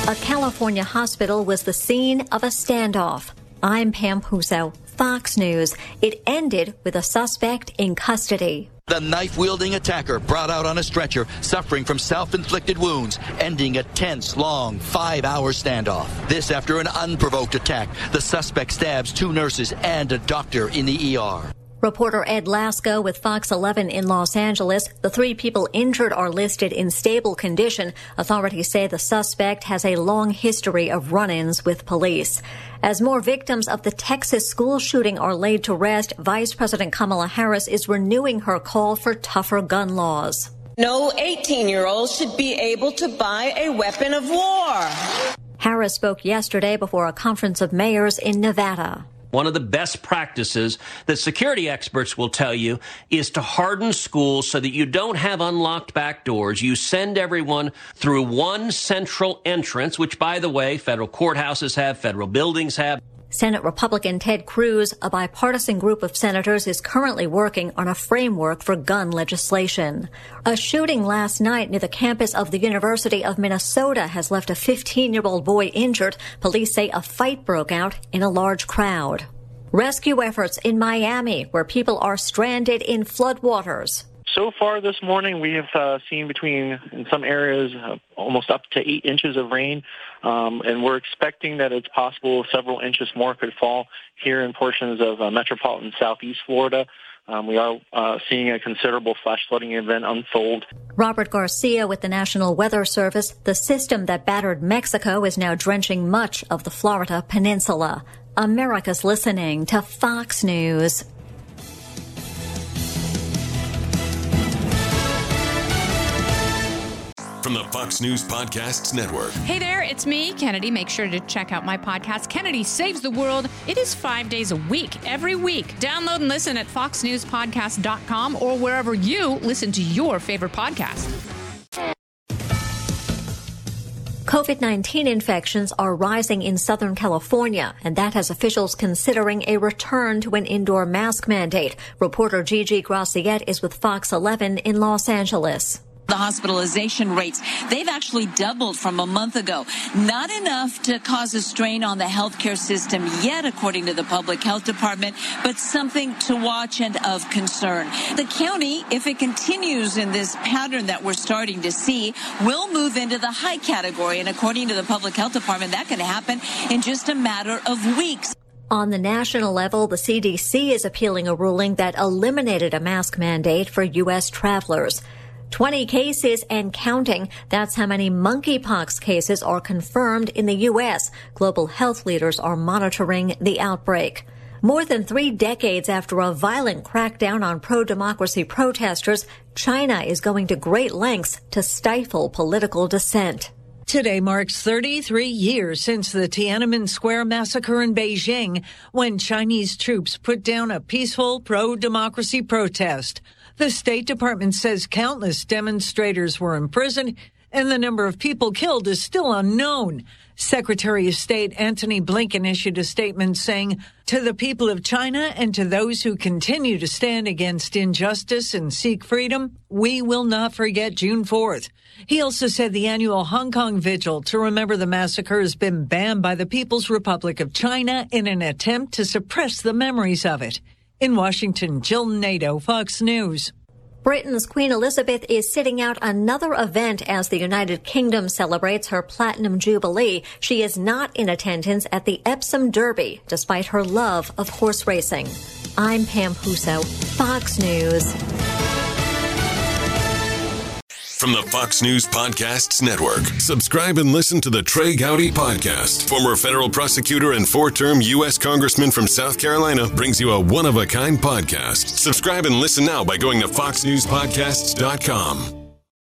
A California hospital was the scene of a standoff. I'm Pam Puso, Fox News. It ended with a suspect in custody. The knife-wielding attacker brought out on a stretcher, suffering from self-inflicted wounds, ending a tense, long, 5-hour standoff. This after an unprovoked attack. The suspect stabs 2 nurses and a doctor in the ER. Reporter Ed Lasko with Fox 11 in Los Angeles. The 3 people injured are listed in stable condition. Authorities say the suspect has a long history of run-ins with police. As more victims of the Texas school shooting are laid to rest, Vice President Kamala Harris is renewing her call for tougher gun laws. No 18-year-old should be able to buy a weapon of war. Harris spoke yesterday before a conference of mayors in Nevada. One of the best practices that security experts will tell you is to harden schools so that you don't have unlocked back doors. You send everyone through one central entrance, which, by the way, federal courthouses have, federal buildings have. Senate Republican Ted Cruz, a bipartisan group of senators, is currently working on a framework for gun legislation. A shooting last night near the campus of the University of Minnesota has left a 15-year-old boy injured. Police say a fight broke out in a large crowd. Rescue efforts in Miami, where people are stranded in floodwaters. So far this morning, we have seen in some areas, almost up to 8 inches of rain. And we're expecting that it's possible several inches more could fall here in portions of metropolitan southeast Florida. We are seeing a considerable flash flooding event unfold. Robert Garcia with the National Weather Service. The system that battered Mexico is now drenching much of the Florida peninsula. America's listening to Fox News. From the Fox News Podcasts Network. Hey there, it's me, Kennedy. Make sure to check out my podcast, Kennedy Saves the World. It is 5 days a week, every week. Download and listen at foxnewspodcast.com or wherever you listen to your favorite podcast. COVID-19 infections are rising in Southern California, and that has officials considering a return to an indoor mask mandate. Reporter Gigi Graciette is with Fox 11 in Los Angeles. The hospitalization rates, they've actually doubled from a month ago. Not enough to cause a strain on the healthcare system yet, according to the Public Health Department, but something to watch and of concern. The county, if it continues in this pattern that we're starting to see, will move into the high category. And according to the Public Health Department, that can happen in just a matter of weeks. On the national level, the CDC is appealing a ruling that eliminated a mask mandate for U.S. travelers. 20 cases and counting. That's how many monkeypox cases are confirmed in the U.S. Global health leaders are monitoring the outbreak. More than 3 decades after a violent crackdown on pro-democracy protesters, China is going to great lengths to stifle political dissent. Today marks 33 years since the Tiananmen Square massacre in Beijing, when Chinese troops put down a peaceful pro-democracy protest. The State Department says countless demonstrators were imprisoned and the number of people killed is still unknown. Secretary of State Antony Blinken issued a statement saying, "To the people of China and to those who continue to stand against injustice and seek freedom, we will not forget June 4th. He also said the annual Hong Kong Vigil to remember the massacre has been banned by the People's Republic of China in an attempt to suppress the memories of it. In Washington, Jill Nato, Fox News. Britain's Queen Elizabeth is sitting out another event as the United Kingdom celebrates her Platinum Jubilee. She is not in attendance at the Epsom Derby, despite her love of horse racing. I'm Pam Puso, Fox News. From the Fox News Podcasts Network, subscribe and listen to the Trey Gowdy Podcast. Former federal prosecutor and 4-term U.S. Congressman from South Carolina brings you a one-of-a-kind podcast. Subscribe and listen now by going to foxnewspodcasts.com.